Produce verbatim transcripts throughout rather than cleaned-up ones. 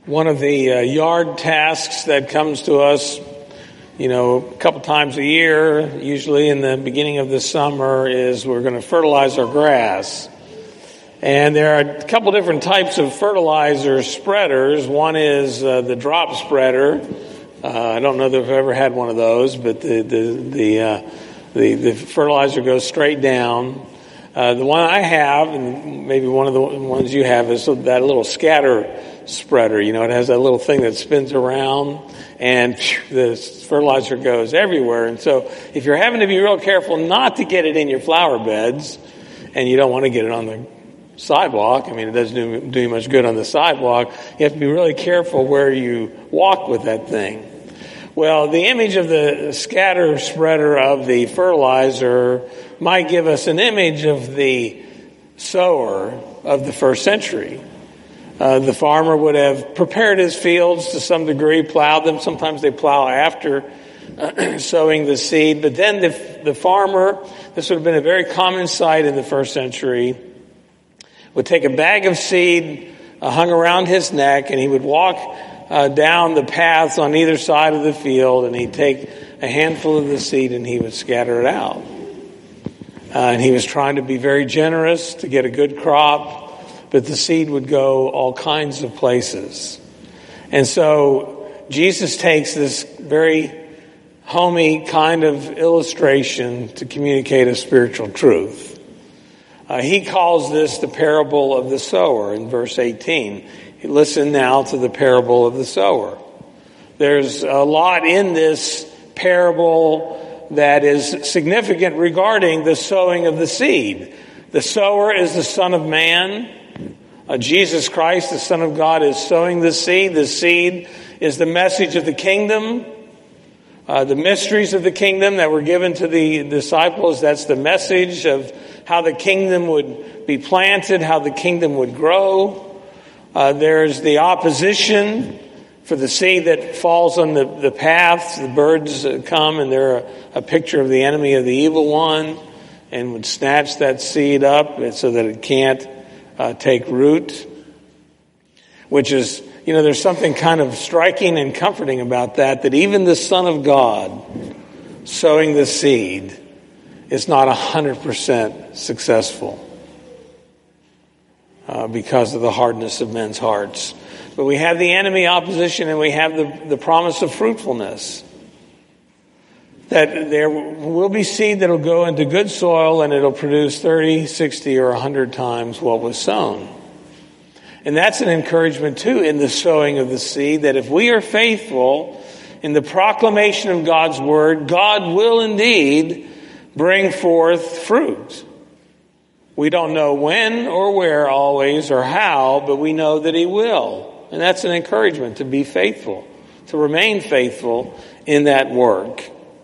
One of the uh, yard tasks that comes to us, you know, a couple times a year, usually in the beginning of the summer, is we're going to fertilize our grass. And there are a couple different types of fertilizer spreaders. One is uh, the drop spreader. Uh, I don't know that I've ever had one of those, but the the the uh, the, the fertilizer goes straight down. Uh, the one I have, and maybe one of the ones you have, is that little scatter spreader. You know, it has that little thing that spins around, and phew, the fertilizer goes everywhere. And so if you're having to be real careful not to get it in your flower beds, and you don't want to get it on the sidewalk, I mean, it doesn't do, do you much good on the sidewalk, you have to be really careful where you walk with that thing. Well, the image of the scatter spreader of the fertilizer might give us an image of the sower of the first century. Uh, the farmer would have prepared his fields to some degree, plowed them. Sometimes they plow after uh, sowing the seed. But then the, the farmer, this would have been a very common sight in the first century, would take a bag of seed uh, hung around his neck, and he would walk uh, down the paths on either side of the field, and he'd take a handful of the seed and he would scatter it out. Uh, and he was trying to be very generous to get a good crop, but the seed would go all kinds of places. And so Jesus takes this very homey kind of illustration to communicate a spiritual truth. Uh, he calls this the parable of the sower in verse eighteen. Listen now to the parable of the sower. There's a lot in this parable that is significant regarding the sowing of the seed. The sower is the Son of Man. Uh, Jesus Christ, the Son of God, is sowing the seed. The seed is the message of the kingdom. Uh, the mysteries of the kingdom that were given to the disciples, that's the message of how the kingdom would be planted, how the kingdom would grow. Uh, there's the opposition for the seed that falls on the, the path. The birds come, and they're a, a picture of the enemy of the evil one, and would snatch that seed up so that it can't uh, take root. Which is, you know, there's something kind of striking and comforting about that, that even the Son of God sowing the seed is not one hundred percent successful uh, because of the hardness of men's hearts. But we have the enemy opposition, and we have the, the promise of fruitfulness. That there will be seed that will go into good soil, and it'll produce thirty, sixty, or one hundred times what was sown. And that's an encouragement, too, in the sowing of the seed, that if we are faithful in the proclamation of God's word, God will indeed bring forth fruit. We don't know when or where always or how, but we know that he will. And that's an encouragement to be faithful, to remain faithful in that work.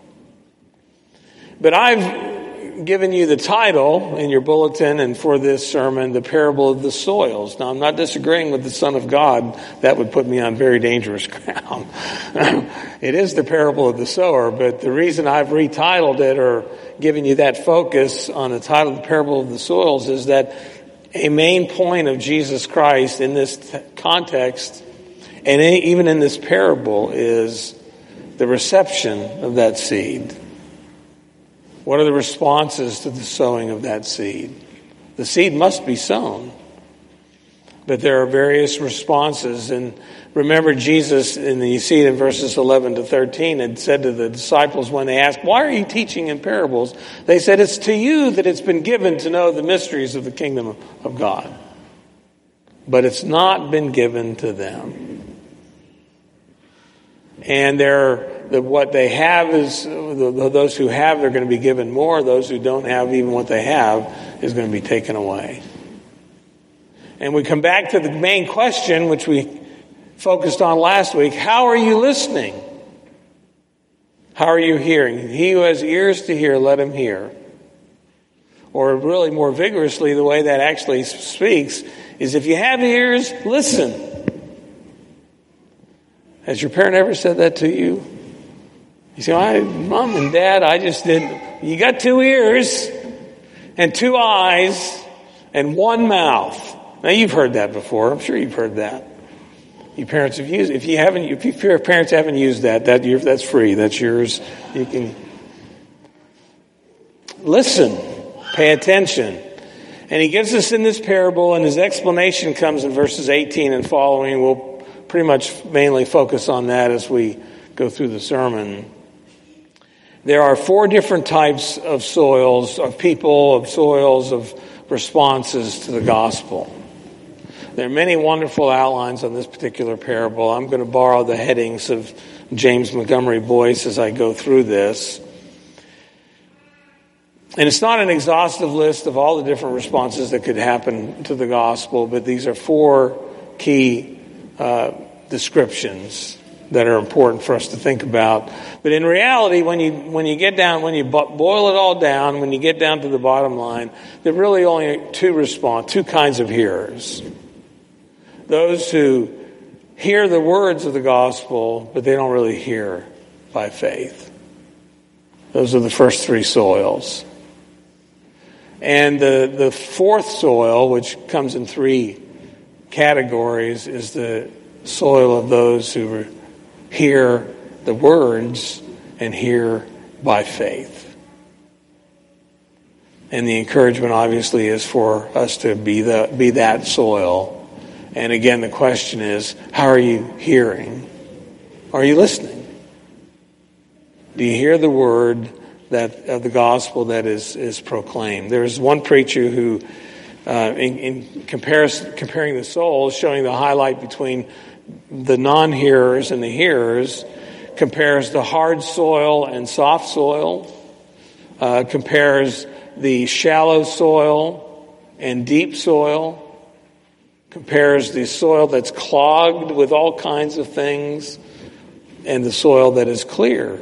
But I've given you the title in your bulletin and for this sermon, The Parable of the Soils. Now, I'm not disagreeing with the Son of God. That would put me on very dangerous ground. It is the parable of the sower, but the reason I've retitled it or given you that focus on the title, The Parable of the Soils, is that a main point of Jesus Christ in this t- context, and even in this parable, is the reception of that seed. What are the responses to the sowing of that seed? The seed must be sown. But there are various responses. And remember, Jesus, and you see it in verses eleven to thirteen, had said to the disciples when they asked, why are you teaching in parables? They said, it's to you that it's been given to know the mysteries of the kingdom of God. But it's not been given to them. And they're that what they have is, those who have, they're going to be given more. Those who don't have even what they have is going to be taken away. And we come back to the main question, which we focused on last week. How are you listening? How are you hearing? He who has ears to hear, let him hear. Or really more vigorously, the way that actually speaks is, if you have ears, listen. Has your parent ever said that to you? You say, I, Mom and Dad, I just did. You got two ears and two eyes and one mouth. Now, you've heard that before. I'm sure you've heard that. You parents have used. If you haven't, if your parents haven't used that, that you're, that's free. That's yours. You can listen, pay attention, and he gives us in this parable, and his explanation comes in verses eighteen and following. We'll pretty much mainly focus on that as we go through the sermon. There are four different types of soils, of people, of soils, of responses to the gospel. There are many wonderful outlines on this particular parable. I'm going to borrow the headings of James Montgomery Boyce as I go through this. And it's not an exhaustive list of all the different responses that could happen to the gospel, but these are four key uh, descriptions that are important for us to think about. But in reality, when you when you get down, when you boil it all down, when you get down to the bottom line, there are really only two response, two kinds of hearers. Those who hear the words of the gospel, but they don't really hear by faith. Those are the first three soils. And the, the fourth soil, which comes in three categories, is the soil of those who hear the words and hear by faith. And the encouragement, obviously, is for us to be the be that soil. And again, the question is, how are you hearing? Are you listening? Do you hear the word that of the gospel that is, is proclaimed? There's one preacher who, uh, in, in comparison, comparing the souls, showing the highlight between the non-hearers and the hearers, compares the hard soil and soft soil, uh, compares the shallow soil and deep soil, compares the soil that's clogged with all kinds of things and the soil that is clear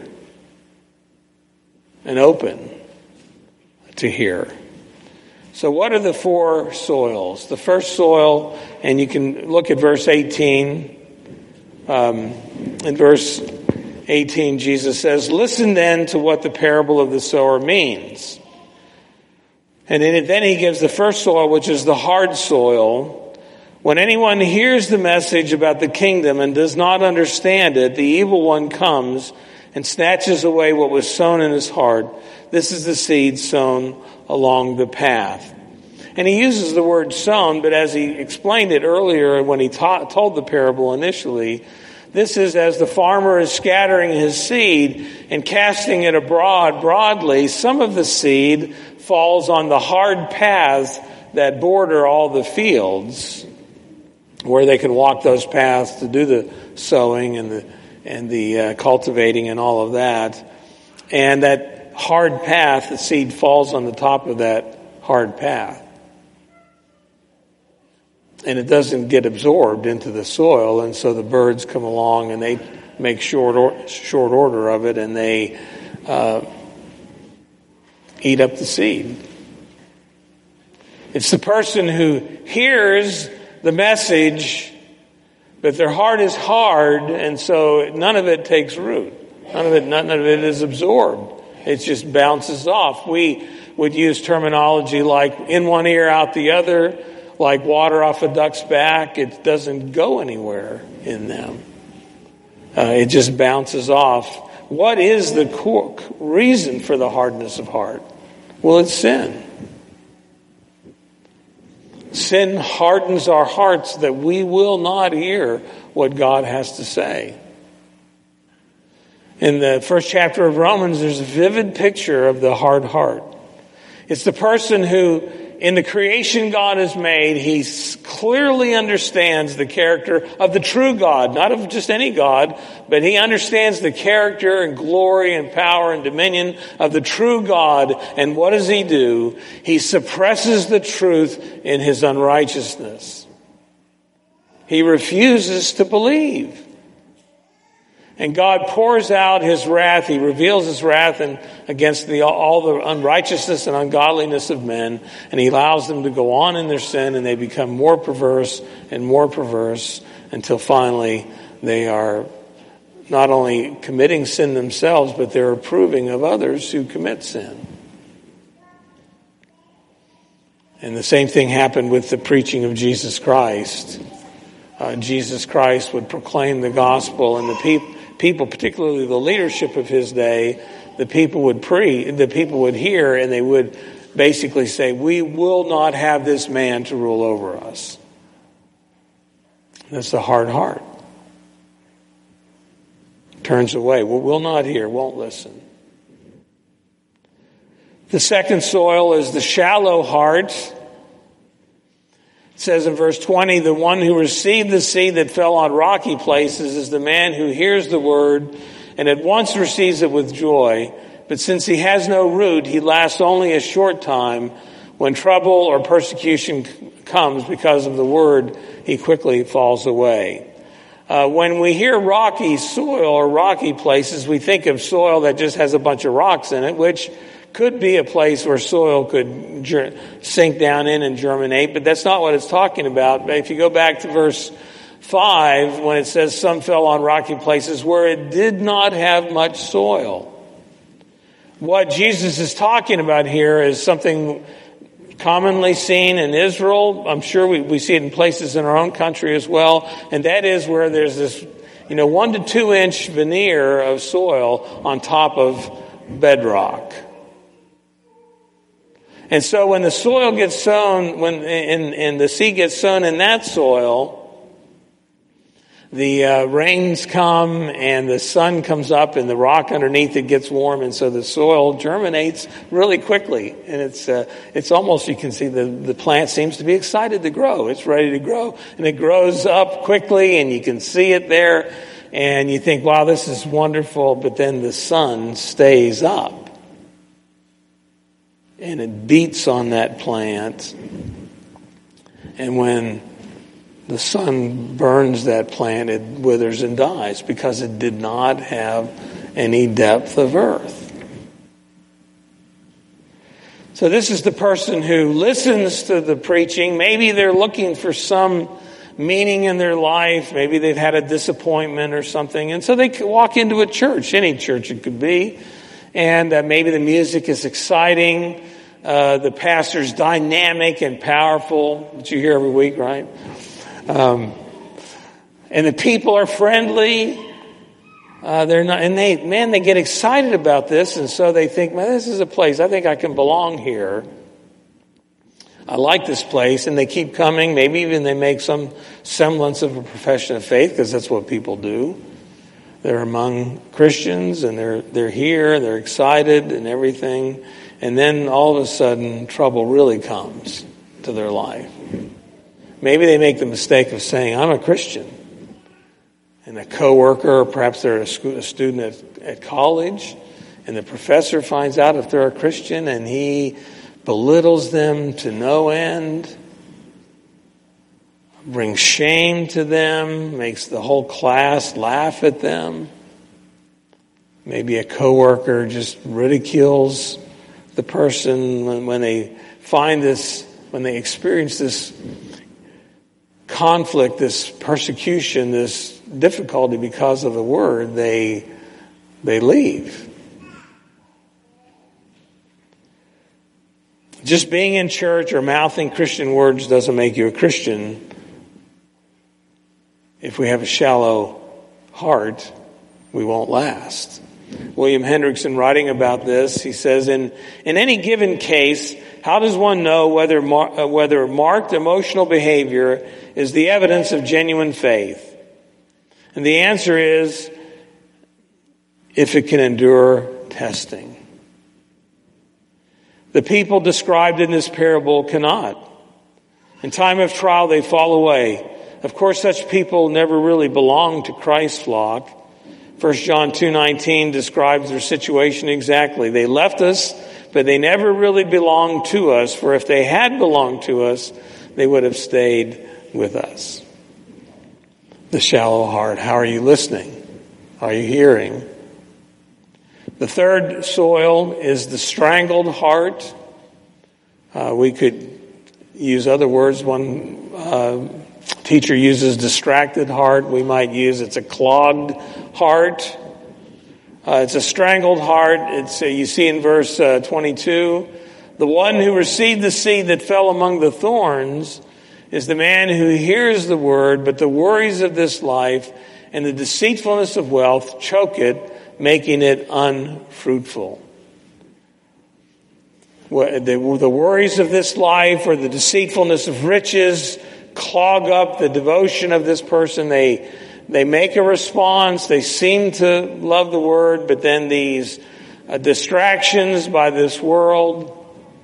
and open to hear. So what are the four soils? The first soil, and you can look at verse eighteen. Um, in verse eighteen, Jesus says, "Listen then to what the parable of the sower means." And then he gives the first soil, which is the hard soil. When anyone hears the message about the kingdom and does not understand it, the evil one comes and snatches away what was sown in his heart. This is the seed sown along the path. And he uses the word sown, but as he explained it earlier when he ta- told the parable initially, this is as the farmer is scattering his seed and casting it abroad broadly, some of the seed falls on the hard paths that border all the fields, where they can walk those paths to do the sowing and the and the uh, cultivating and all of that. And that hard path, the seed falls on the top of that hard path. And it doesn't get absorbed into the soil, and so the birds come along and they make short or, short order of it, and they uh, eat up the seed. It's the person who hears the message, but their heart is hard, and so none of it takes root. None of it, none of it is absorbed. It just bounces off. We would use terminology like in one ear, out the other, like water off a duck's back. It doesn't go anywhere in them. Uh, it just bounces off. What is the core reason for the hardness of heart? Well, it's sin. Sin hardens our hearts that we will not hear what God has to say. In the first chapter of Romans, there's a vivid picture of the hard heart. It's the person who, in the creation God has made, he clearly understands the character of the true God, not of just any God, but he understands the character and glory and power and dominion of the true God. And what does he do? He suppresses the truth in his unrighteousness. He refuses to believe. And God pours out his wrath. He reveals his wrath and against the, all the unrighteousness and ungodliness of men. And he allows them to go on in their sin, and they become more perverse and more perverse until finally they are not only committing sin themselves, but they're approving of others who commit sin. And the same thing happened with the preaching of Jesus Christ. uh, Jesus Christ would proclaim the gospel, and the peop- people, particularly the leadership of his day, the people would pre, the people would hear, and they would basically say, "We will not have this man to rule over us." That's the hard heart. Turns away. Well, will not hear, won't listen. The second soil is the shallow heart. It says in verse twenty, the one who received the seed that fell on rocky places is the man who hears the word and at once receives it with joy. But since he has no root, he lasts only a short time. When trouble or persecution comes because of the word, he quickly falls away. Uh, when we hear rocky soil or rocky places, we think of soil that just has a bunch of rocks in it, which could be a place where soil could ger- sink down in and germinate, but that's not what it's talking about. But if you go back to verse five, when it says some fell on rocky places where it did not have much soil. What Jesus is talking about here is something commonly seen in Israel. I'm sure we, we see it in places in our own country as well. And that is where there's this, you know, one to two inch veneer of soil on top of bedrock. And so when the soil gets sown, when and, and the seed gets sown in that soil, the uh, rains come and the sun comes up and the rock underneath it gets warm, and so the soil germinates really quickly. And it's uh, it's almost, you can see the, the plant seems to be excited to grow. It's ready to grow. And it grows up quickly and you can see it there. And you think, wow, this is wonderful. But then the sun stays up. And it beats on that plant. And when the sun burns that plant, it withers and dies because it did not have any depth of earth. So this is the person who listens to the preaching. Maybe they're looking for some meaning in their life. Maybe they've had a disappointment or something. And so they walk into a church, any church it could be. And uh, maybe the music is exciting. Uh, the pastor's dynamic and powerful, which you hear every week, right? Um, and the people are friendly. Uh, they're not, and they, man, they get excited about this, and so they think, man, this is a place, I think I can belong here. I like this place, and they keep coming. Maybe even they make some semblance of a profession of faith, because that's what people do. They're among Christians, and they're they're here, they're excited and everything. And then all of a sudden, trouble really comes to their life. Maybe they make the mistake of saying, I'm a Christian. And a coworker, or perhaps they're a, school, a student at, at college, and the professor finds out if they're a Christian, and he belittles them to no end, brings shame to them, makes the whole class laugh at them. Maybe a coworker just ridicules the person when, when they find this, when they experience this conflict, this persecution, this difficulty because of the word, they they leave. Just being in church or mouthing Christian words doesn't make you a Christian. If we have a shallow heart, we won't last. William Hendrickson, writing about this, he says, in, in any given case, how does one know whether mar- uh, whether marked emotional behavior is the evidence of genuine faith? And the answer is, if it can endure testing. The people described in this parable cannot. In time of trial, they fall away. Of course, such people never really belong to Christ's flock. First John two nineteen describes their situation exactly. They left us, but they never really belonged to us. For if they had belonged to us, they would have stayed with us. The shallow heart. How are you listening? Are you hearing? The third soil is the strangled heart. Uh, we could use other words. One uh, teacher uses distracted heart. We might use it's a clogged heart. Uh, it's a strangled heart. It's uh, you see in verse uh, twenty-two, the one who received the seed that fell among the thorns is the man who hears the word, but the worries of this life and the deceitfulness of wealth choke it, making it unfruitful. The worries of this life or the deceitfulness of riches clog up the devotion of this person. They, they make a response. They seem to love the word, but then these uh, distractions by this world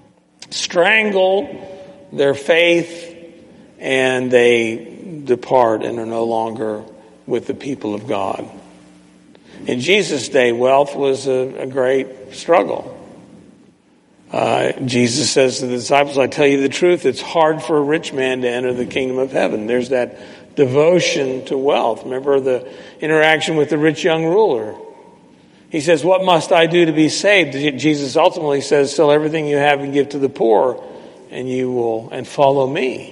strangle their faith, and they depart and are no longer with the people of God. In Jesus' day, wealth was a, a great struggle. Uh, Jesus says to the disciples, I tell you the truth, it's hard for a rich man to enter the kingdom of heaven. There's that devotion to wealth. Remember the interaction with the rich young ruler. He says, what must I do to be saved? Jesus ultimately says, sell everything you have and give to the poor, and you will, and follow me.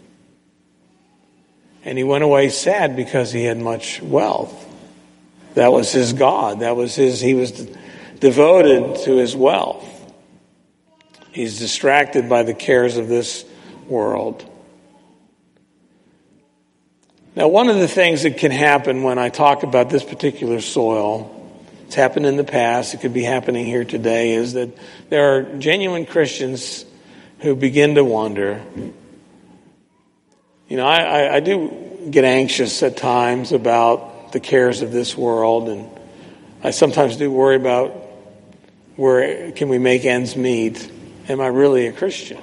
And he went away sad because he had much wealth. That was his God. That was his, he was devoted to his wealth. He's distracted by the cares of this world. Now, one of the things that can happen when I talk about this particular soil, it's happened in the past, it could be happening here today, is that there are genuine Christians who begin to wonder. You know, I, I, I do get anxious at times about the cares of this world, and I sometimes do worry about where can we make ends meet. Am I really a Christian?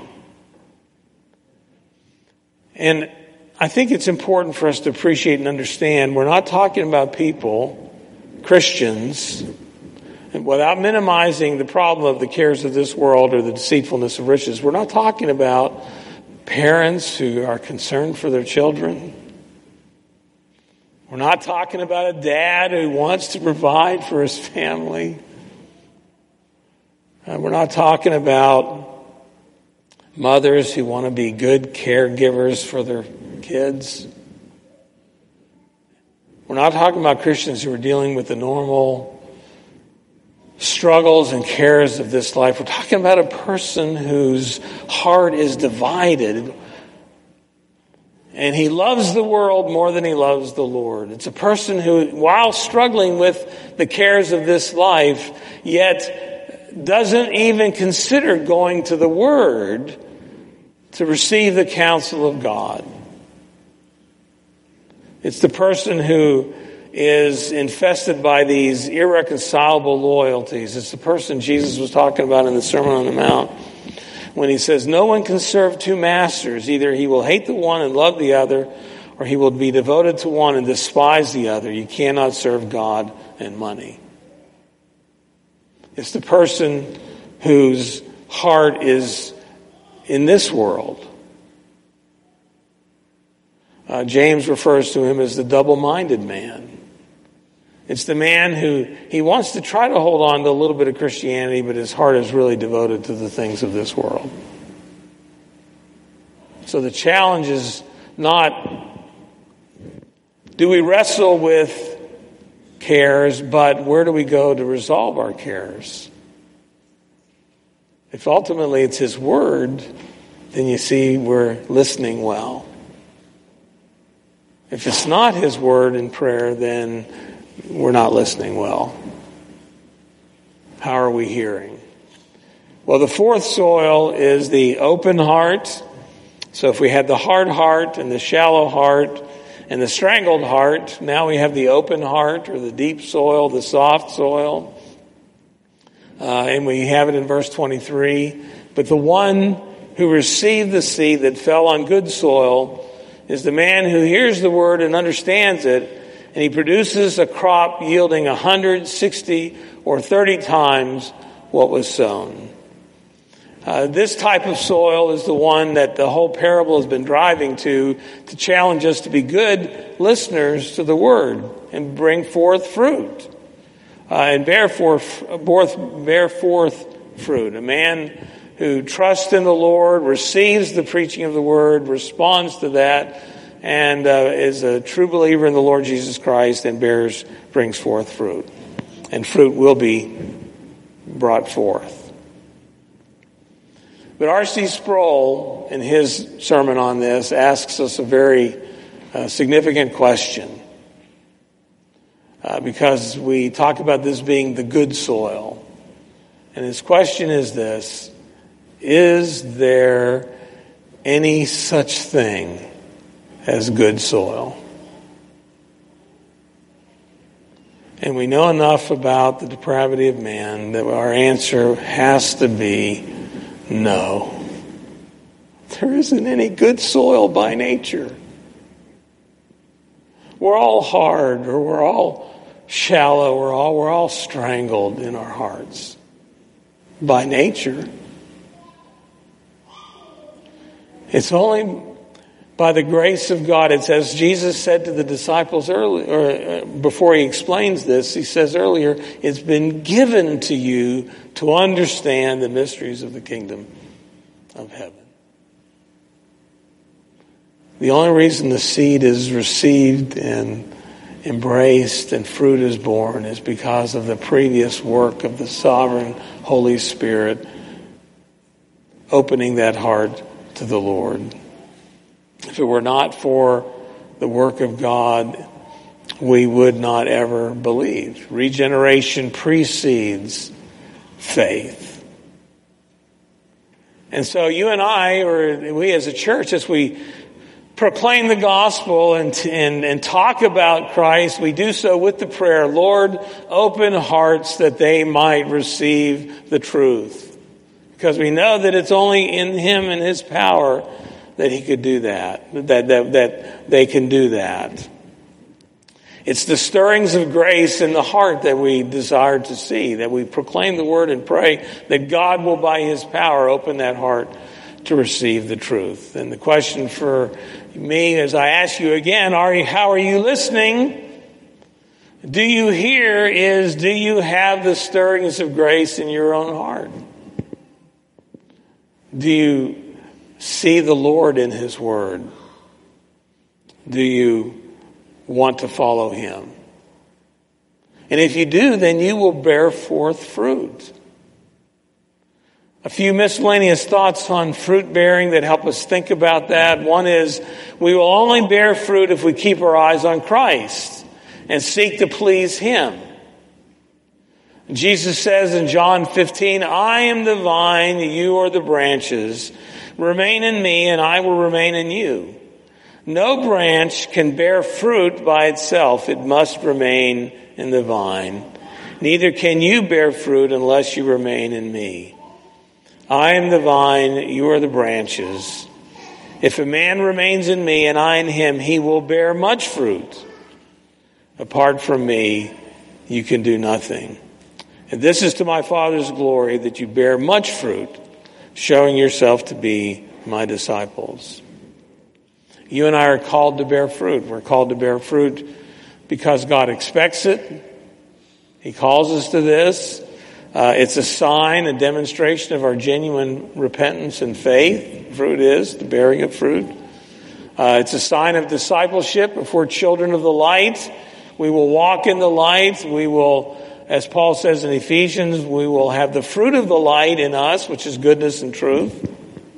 And I think it's important for us to appreciate and understand we're not talking about people, Christians, and without minimizing the problem of the cares of this world or the deceitfulness of riches. We're not talking about parents who are concerned for their children. We're not talking about a dad who wants to provide for his family. Uh, we're not talking about mothers who want to be good caregivers for their kids. We're not talking about Christians who are dealing with the normal struggles and cares of this life. We're talking about a person whose heart is divided, and he loves the world more than he loves the Lord. It's a person who, while struggling with the cares of this life, yet doesn't even consider going to the Word to receive the counsel of God. It's the person who is infested by these irreconcilable loyalties. It's the person Jesus was talking about in the Sermon on the Mount when he says, no one can serve two masters. Either he will hate the one and love the other, or he will be devoted to one and despise the other. You cannot serve God and money. It's the person whose heart is in this world. Uh, James refers to him as the double-minded man. It's the man who, he wants to try to hold on to a little bit of Christianity, but his heart is really devoted to the things of this world. So the challenge is not, do we wrestle with cares, but where do we go to resolve our cares? If ultimately it's His Word, then you see we're listening well. If it's not His Word in prayer, then we're not listening well. How are we hearing? Well, the fourth soil is the open heart. So if we had the hard heart and the shallow heart and the strangled heart, now we have the open heart, or the deep soil, the soft soil. Uh, and we have it in verse twenty-three. But the one who received the seed that fell on good soil is the man who hears the word and understands it, and he produces a crop yielding a hundred, sixty, or thirty times what was sown. Uh, this type of soil is the one that the whole parable has been driving to, to challenge us to be good listeners to the word and bring forth fruit. Uh, and bear forth, bear forth fruit. A man who trusts in the Lord, receives the preaching of the word, responds to that, and uh, is a true believer in the Lord Jesus Christ and bears, brings forth fruit. And fruit will be brought forth. But R C Sproul, in his sermon on this, asks us a very uh, significant question. Uh, because we talk about this being the good soil. And his question is this: is there any such thing as good soil? And we know enough about the depravity of man that our answer has to be no. There isn't any good soil by nature. We're all hard, or we're all shallow, we're all, we're all strangled in our hearts by nature. It's only by the grace of God. It's as Jesus said to the disciples earlier, or before he explains this, he says earlier, it's been given to you to understand the mysteries of the kingdom of heaven. The only reason the seed is received and embraced and fruit is born is because of the previous work of the sovereign Holy Spirit opening that heart to the Lord. If it were not for the work of God, we would not ever believe. Regeneration precedes faith. And so you and I, or we as a church, as we proclaim the gospel and, and, and talk about Christ, we do so with the prayer, Lord, open hearts that they might receive the truth. Because we know that it's only in Him and His power that He could do that, that, that, that they can do that. It's the stirrings of grace in the heart that we desire to see, that we proclaim the word and pray that God will by His power open that heart to receive the truth. And the question for me as I ask you again, are you, how are you listening? Do you hear is, do you have the stirrings of grace in your own heart? Do you see the Lord in His word? Do you want to follow Him? And if you do, then you will bear forth fruit. A few miscellaneous thoughts on fruit bearing that help us think about that. One is, we will only bear fruit if we keep our eyes on Christ and seek to please Him. Jesus says in John fifteen, I am the vine, you are the branches. Remain in me and I will remain in you. No branch can bear fruit by itself. It must remain in the vine. Neither can you bear fruit unless you remain in me. I am the vine, you are the branches. If a man remains in me and I in him, he will bear much fruit. Apart from me, you can do nothing. And this is to my Father's glory, that you bear much fruit, showing yourself to be my disciples. You and I are called to bear fruit. We're called to bear fruit because God expects it. He calls us to this. Uh, it's a sign, a demonstration of our genuine repentance and faith. Fruit is the bearing of fruit. Uh, it's a sign of discipleship. If we're children of the light, we will walk in the light. We will, as Paul says in Ephesians, we will have the fruit of the light in us, which is goodness and truth.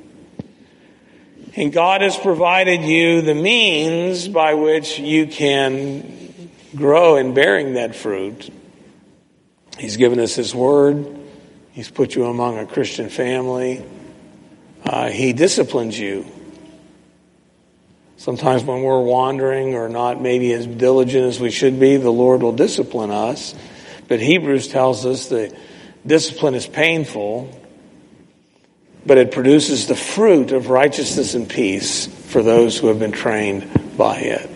And God has provided you the means by which you can grow in bearing that fruit. He's given us His Word. He's put you among a Christian family. Uh, he disciplines you. Sometimes when we're wandering or not maybe as diligent as we should be, the Lord will discipline us. But Hebrews tells us that discipline is painful, but it produces the fruit of righteousness and peace for those who have been trained by it.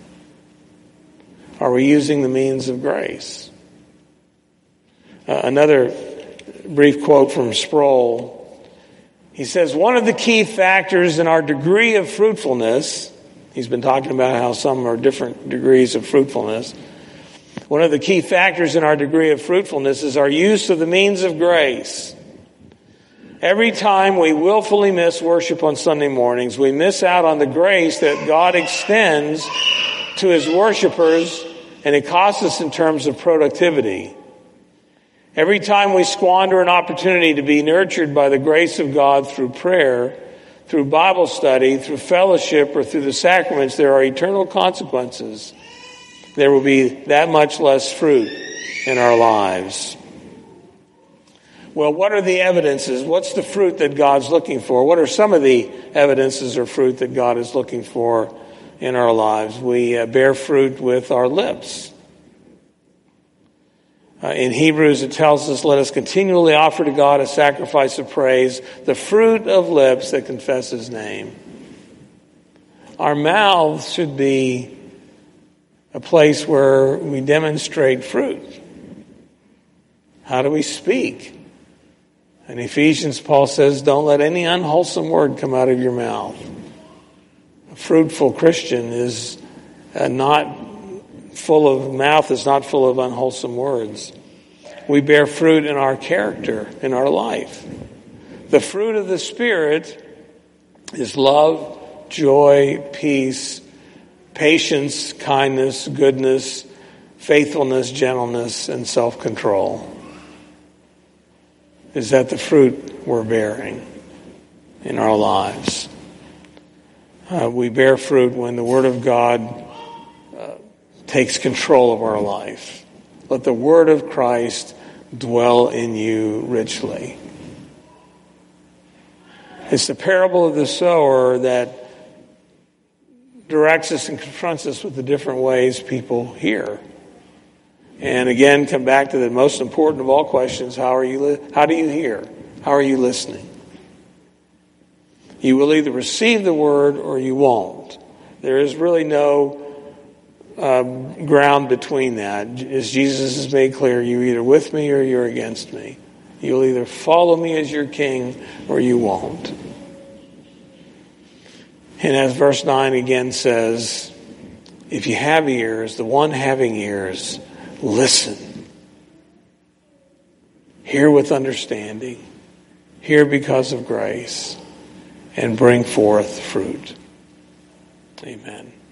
Are we using the means of grace? Uh, another brief quote from Sproul. He says, one of the key factors in our degree of fruitfulness, he's been talking about how some are different degrees of fruitfulness. One of the key factors in our degree of fruitfulness is our use of the means of grace. Every time we willfully miss worship on Sunday mornings, we miss out on the grace that God extends to His worshipers, and it costs us in terms of productivity. Every time we squander an opportunity to be nurtured by the grace of God through prayer, through Bible study, through fellowship, or through the sacraments, there are eternal consequences. There will be that much less fruit in our lives. Well, what are the evidences? What's the fruit that God's looking for? What are some of the evidences or fruit that God is looking for in our lives? We uh, bear fruit with our lips. Uh, in Hebrews, it tells us, let us continually offer to God a sacrifice of praise, the fruit of lips that confess his name. Our mouths should be a place where we demonstrate fruit. How do we speak? In Ephesians, Paul says, don't let any unwholesome word come out of your mouth. A fruitful Christian is uh, not full of, mouth is not full of unwholesome words. We bear fruit in our character, in our life. The fruit of the Spirit is love, joy, peace, patience, kindness, goodness, faithfulness, gentleness, and self-control. Is that the fruit we're bearing in our lives? Uh, we bear fruit when the Word of God takes control of our life. Let the word of Christ dwell in you richly. It's the parable of the sower that directs us and confronts us with the different ways people hear. And again, come back to the most important of all questions: how are you? Li- how do you hear? How are you listening? You will either receive the word or you won't. There is really no Uh, ground between that. As Jesus has made clear, you're either with me or you're against me. You'll either follow me as your king or you won't. And as verse nine again says, if you have ears, the one having ears, listen. Hear with understanding. Hear because of grace. And bring forth fruit. Amen.